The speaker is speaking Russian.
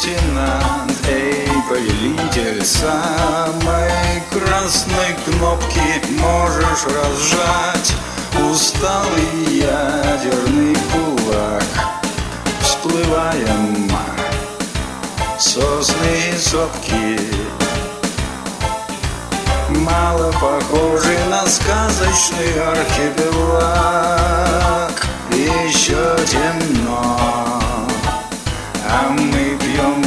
лейтенант, эй, повелитель самой красной кнопки можешь разжать усталый ядерный кулак. Всплываем сосны и сопки, мало похожи на сказочный архипелаг. Еще темно, а мы пьем